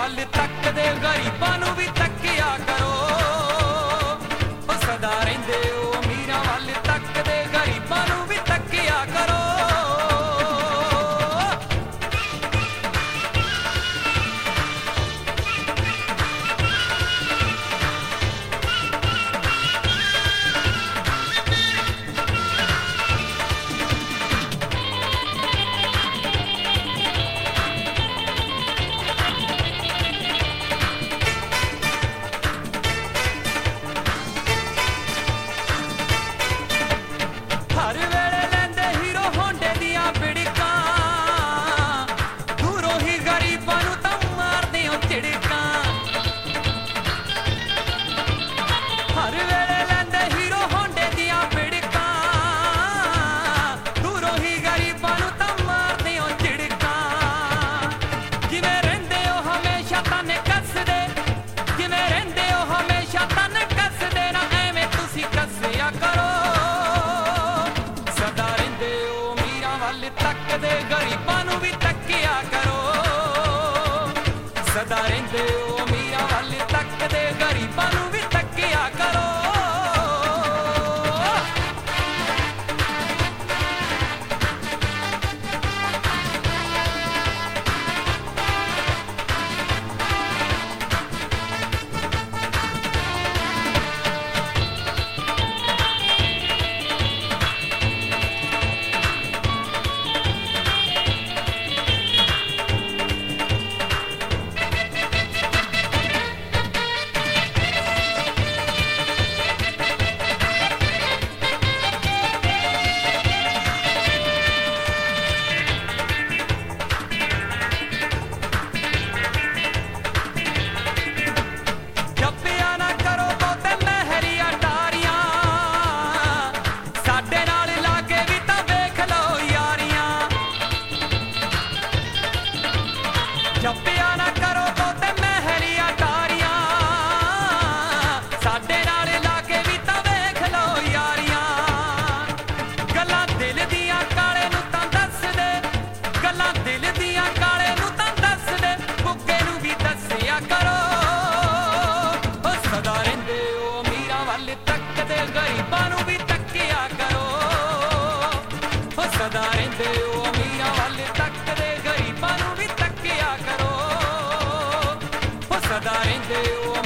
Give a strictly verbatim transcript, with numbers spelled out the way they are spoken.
ਵੱਲ ਤੱਕਦੇ ਗਰੀਬਾਂ ਨੂੰ ਵੀ ਤੱਕਿਆ ਕਰੋ। ਉਹ ਸਦਾ ਰਹਿੰਦੇ ਹੋ ਅਮੀਰਾਂ ਵੱਲ ਤੱਕਦੇ ਗਰੀਬਾਂ ਨੂੰ ਵੀ ਤੱਕਿਆ ਕਰੋ। ਹਰ ਵੇਲੇ ਲੈਂਦੇ ਹੀਰੋ ਹੋਂਡੇ ਦੀਆਂ ਬਿੜਕਾਂ, ਦੂਰੋਂ ਹੀ ਗਰੀਬਾਂ ਨੂੰ ਤਾਂ ਮਾਰਦੇ ਹੋ ਝਿੜਕਾਂ। ਹਰ ਵੇਲੇ ਲੈਂਦੇ ਹੀਰੋ ਹੋਂਡੇ ਦੀਆਂ ਬਿੜਕਾਂ, ਦੂਰੋਂ ਹੀ ਗਰੀਬਾਂ ਨੂੰ ਤਾਂ ਮਾਰਦੇ ਹੋ ਝਿੜਕਾਂ। ਜਿਵੇਂ ਰਹਿੰਦੇ ਹੋ ਹਮੇਸ਼ਾ ਤਨ ਕੱਸਦੇ, ਜਿਵੇਂ ਰਹਿੰਦੇ ਹੋ ਹਮੇਸ਼ਾ ਤਨ ਕੱਸਦੇ, ਨਾ ਐਵੇਂ ਤੁਸੀਂ ਕੱਸਿਆ ਕਰੋ। ਸਦਾ ਰਹਿੰਦੇ ਹੋ ਅਮੀਰਾਂ ਵੱਲ ਤੱਕਦੇ ਗਰੀਬਾਂ ਨੂੰ ਵੀ ਤੱਕਿਆ ਕਰੋ। ਸਦਾ ਰਹਿੰਦੇ ਹੋ ਅਮੀਰਾਂ ਵੱਲ ਤੱਕਦੇ ਗਰੀਬਾਂ ਨੂੰ ਵੀ ਤੱਕਿਆ ਕਰੋ। ਜੱਪਿਆ ਨਾ ਕਰੋ ਬਹੁਤੇ ਮਹਿਰੀਆਂ ਟਾਰੀਆਂ, ਸਾਡੇ ਨਾਲ ਲਾ ਕੇ ਵੀ ਤਾਂ ਵੇਖ ਲਓ ਯਾਰੀਆਂ। ਜੱਪਿਆ ਨਾ ਕਰੋ ਬਹੁਤੇ ਮਹਿਰੀਆਂ ਟਾਰੀਆਂ, ਸਾਡੇ ਨਾਲ ਲਾ ਕੇ ਵੀ ਤਾਂ ਵੇਖ ਲਓ ਯਾਰੀਆਂ। ਗੱਲਾਂ ਦਿਲ ਦੀਆਂ ਕਾਲੇ ਨੂੰ ਤਾਂ ਦੱਸ ਦੇ, ਗੱਲਾਂ ਦਿਲ ਦੀਆਂ ਕਾਲੇ ਨੂੰ ਤਾਂ ਦੱਸ ਦੇ, ਬੁੱਗੇ ਨੂੰ ਵੀ ਦੱਸਿਆ ਕਰੋ। ਉਹ ਸਦਾ ਰਹਿੰਦੇ ਹੋ ਅਮੀਰਾਂ ਵੱਲ ਤੱਕਦੇ ਗਰੀਬਾਂ ਨੂੰ ਵੀ ਤੱਕਿਆ ਕਰੋ। ਉਹ ਸਦਾ ਰਹਿੰਦੇ ਹੋ ਅਮੀਰਾਂ ਵੱਲ ਤੱਕਦੇ ਗਰੀਬਾਂ ਨੂੰ ਵੀ ਤੱਕਿਆ ਕਰੋ। ਉਹ ਸਦਾ ਰਹਿੰਦੇ ਹੋ